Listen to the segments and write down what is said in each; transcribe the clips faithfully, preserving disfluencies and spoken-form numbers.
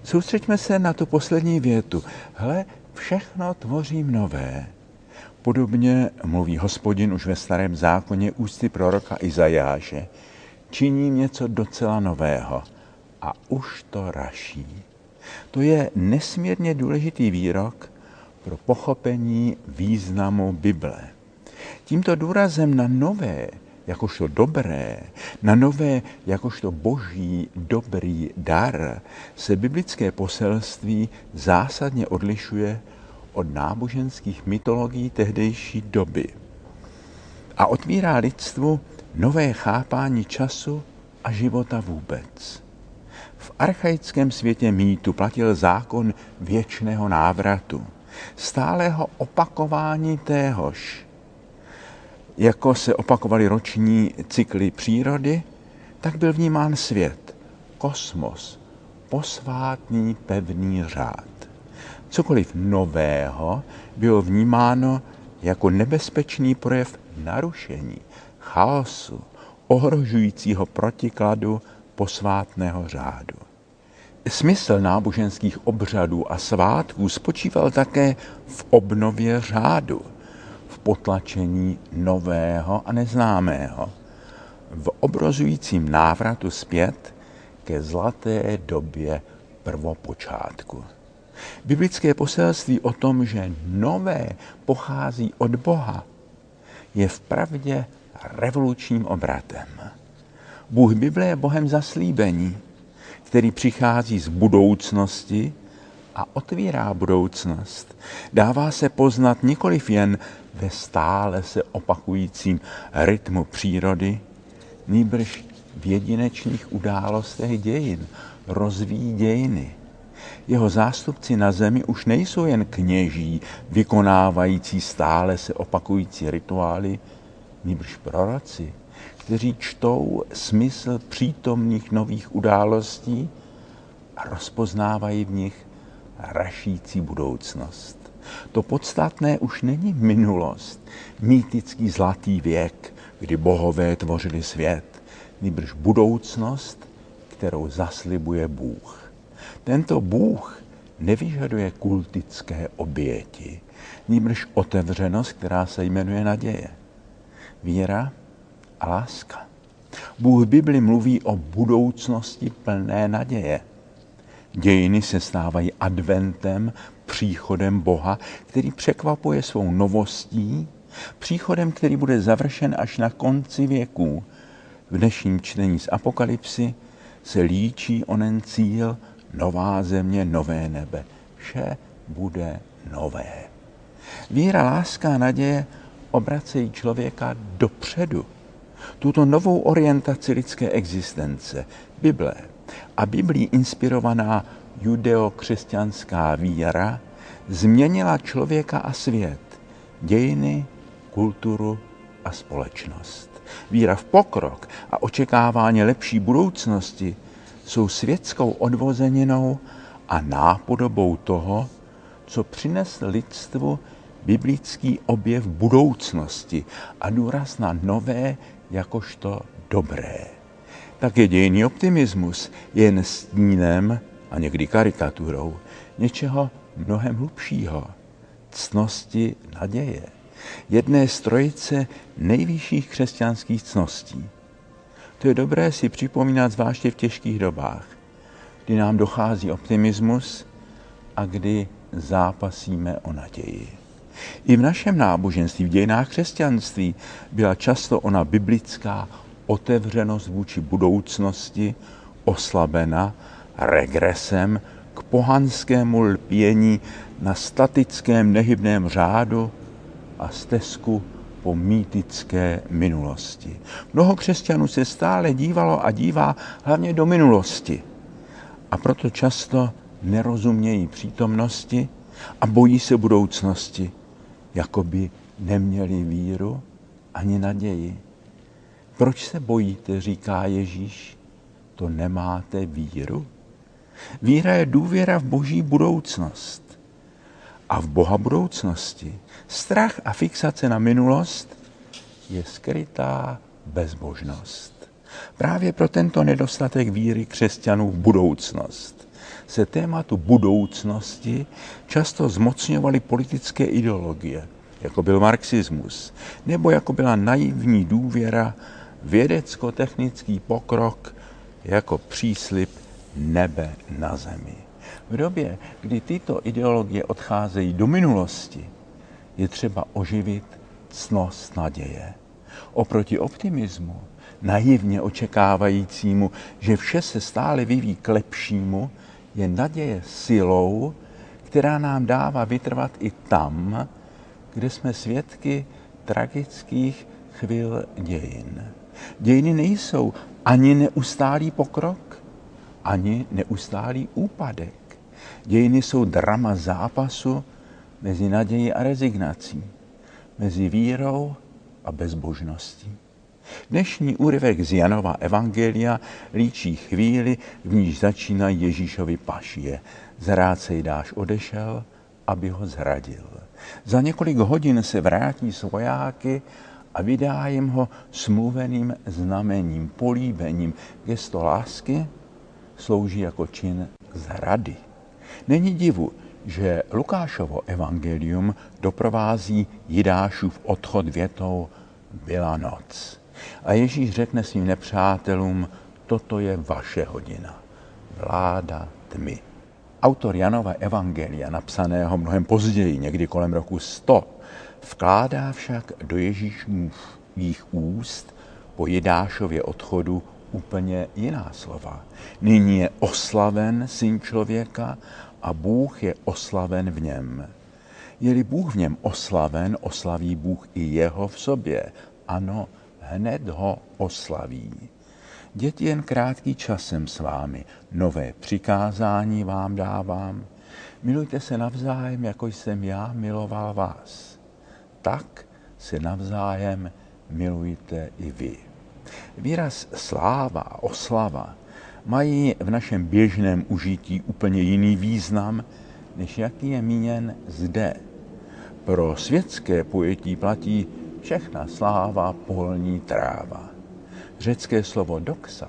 Soustřeďme se na tu poslední větu. Hle, všechno tvořím nové. Podobně mluví Hospodin už ve Starém zákoně ústy proroka Izajáše. Činím něco docela nového a už to raší. To je nesmírně důležitý výrok pro pochopení významu Bible. Tímto důrazem na nové, jakožto dobré, na nové, jakožto boží dobrý dar, se biblické poselství zásadně odlišuje od náboženských mytologií tehdejší doby a otvírá lidstvu nové chápání času a života vůbec. V archaickém světě mýtu platil zákon věčného návratu, stálého opakování téhož. Jako se opakovaly roční cykly přírody, tak byl vnímán svět, kosmos, posvátný pevný řád. Cokoliv nového bylo vnímáno jako nebezpečný projev narušení, chaosu, ohrožujícího protikladu posvátného řádu. Smysl náboženských obřadů a svátků spočíval také v obnově řádu, v potlačení nového a neznámého, v obrozujícím návratu zpět ke zlaté době prvopočátku. Biblické poselství o tom, že nové pochází od Boha, je vpravdě revolučním obratem. Bůh Bible je Bohem zaslíbení, který přichází z budoucnosti a otvírá budoucnost. Dává se poznat nikoliv jen ve stále se opakujícím rytmu přírody, nýbrž v jedinečných událostech dějin, rozvíjí dějiny. Jeho zástupci na zemi už nejsou jen kněží, vykonávající stále se opakující rituály, nýbrž proroci, kteří čtou smysl přítomných nových událostí a rozpoznávají v nich rašící budoucnost. To podstatné už není minulost, mýtický zlatý věk, kdy bohové tvořili svět, nýbrž budoucnost, kterou zaslibuje Bůh. Tento Bůh nevyžaduje kultické oběti, nýbrž otevřenost, která se jmenuje naděje, víra a láska. Bůh v Bibli mluví o budoucnosti plné naděje. Dějiny se stávají adventem, příchodem Boha, který překvapuje svou novostí, příchodem, který bude završen až na konci věků. V dnešním čtení z Apokalypsy se líčí onen cíl, nová země, nové nebe. Vše bude nové. Víra, láska a naděje obracejí člověka dopředu. Tuto novou orientaci lidské existence, Bible a Biblí inspirovaná judeo-křesťanská víra změnila člověka a svět, dějiny, kulturu a společnost. Víra v pokrok a očekávání lepší budoucnosti jsou světskou odvozeninou a nápodobou toho, co přinesl lidstvu biblický objev budoucnosti a důraz na nové jakožto dobré. Také dějinný optimismus je jen stínem a někdy karikaturou něčeho mnohem hlubšího, ctnosti naděje, jedné z trojice nejvyšších křesťanských ctností. To je dobré si připomínat zvláště v těžkých dobách, kdy nám dochází optimismus a kdy zápasíme o naději. I v našem náboženství, v dějinách křesťanství byla často ona biblická otevřenost vůči budoucnosti oslabena regresem k pohanskému lpění na statickém nehybném řádu a stezku po mýtické minulosti. Mnoho křesťanů se stále dívalo a dívá hlavně do minulosti a proto často nerozumějí přítomnosti a bojí se budoucnosti, jako by neměli víru ani naději. Proč se bojíte, říká Ježíš, to nemáte víru? Víra je důvěra v Boží budoucnost a v Boha budoucnosti. Strach a fixace na minulost je skrytá bezbožnost. Právě pro tento nedostatek víry křesťanů v budoucnost se tématu budoucnosti často zmocňovaly politické ideologie, jako byl marxismus, nebo jako byla naivní důvěra, vědecko-technický pokrok jako příslib nebe na zemi. V době, kdy tyto ideologie odcházejí do minulosti, je třeba oživit ctnost naděje. Oproti optimismu, naivně očekávajícímu, že vše se stále vyvíjí k lepšímu, je naděje silou, která nám dává vytrvat i tam, kde jsme svědky tragických chvil dějin. Dějiny nejsou ani neustálý pokrok, ani neustálý úpadek. Dějiny jsou drama zápasu mezi nadějí a rezignací, mezi vírou a bezbožností. Dnešní úryvek z Janova evangelia líčí chvíli, v níž začínají Ježíšovi pašie. Zrádce Jidáš odešel, aby ho zradil. Za několik hodin se vrátí s vojáky a vydá jim ho smluveným znamením, políbením. Gesto lásky slouží jako čin zrady. Není divu, že Lukášovo evangelium doprovází Jidášův odchod větou byla noc. A Ježíš řekne svým nepřátelům, toto je vaše hodina, vláda tmy. Autor Janova evangelia, napsaného mnohem později, někdy kolem roku sto, vkládá však do Ježíšových úst po Jidášově odchodu úplně jiná slova. Nyní je oslaven Syn člověka a Bůh je oslaven v něm. Je-li Bůh v něm oslaven, oslaví Bůh i jeho v sobě. Ano, hned ho oslaví. Děti, jen krátký čas jsem s vámi, nové přikázání vám dávám. Milujte se navzájem, jako jsem já miloval vás. Tak se navzájem milujte i vy. Výraz sláva a oslava mají v našem běžném užití úplně jiný význam, než jaký je míněn zde. Pro světské pojetí platí všechna sláva polní tráva. Řecké slovo doxa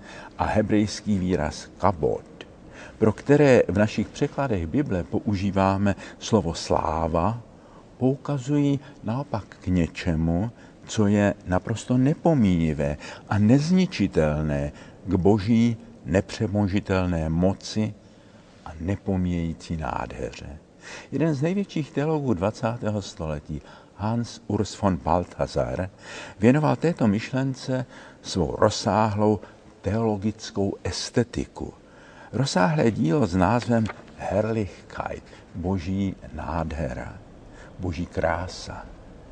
a hebrejský výraz kabod, pro které v našich překladech Bible používáme slovo sláva, poukazují naopak k něčemu, co je naprosto nepomíjivé a nezničitelné k boží nepřemožitelné moci a nepomíjející nádheře. Jeden z největších teologů dvacátého století, Hans Urs von Balthasar, věnoval této myšlence svou rozsáhlou teologickou estetiku. Rozsáhlé dílo s názvem Herrlichkeit, boží nádhera, boží krása.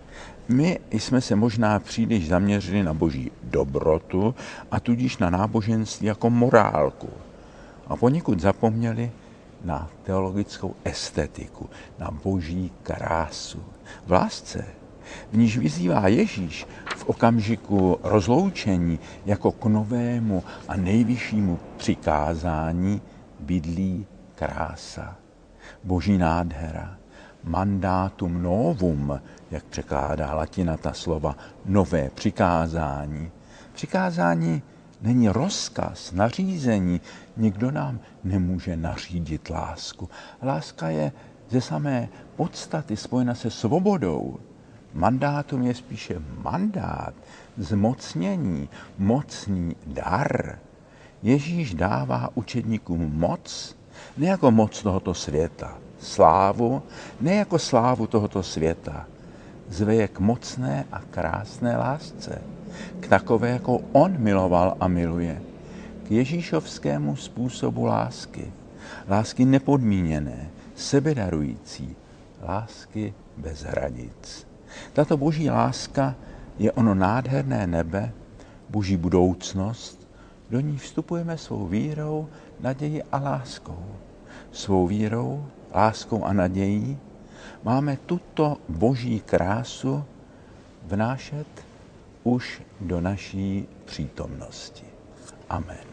My jsme se možná příliš zaměřili na boží dobrotu a tudíž na náboženství jako morálku. A poněkud zapomněli na teologickou estetiku, na boží krásu. V lásce, v níž vyzývá Ježíš v okamžiku rozloučení jako k novému a nejvyššímu přikázání, bydlí krása, boží nádhera. Mandatum novum, jak překládá latina ta slova, nové přikázání. Přikázání není rozkaz, nařízení. Nikdo nám nemůže nařídit lásku. Láska je ze samé podstaty spojena se svobodou. Mandátum je spíše mandát, zmocnění, mocný dar. Ježíš dává učedníkům moc, ne jako moc tohoto světa, slávu, ne jako slávu tohoto světa. Zve je k mocné a krásné lásce, k takové, jako on miloval a miluje, k ježíšovskému způsobu lásky, lásky nepodmíněné, sebedarující, lásky bez hranic. Tato boží láska je ono nádherné nebe, boží budoucnost, do ní vstupujeme svou vírou, nadějí a láskou. Svou vírou, láskou a nadějí máme tuto boží krásu vnášet už do naší přítomnosti. Amen.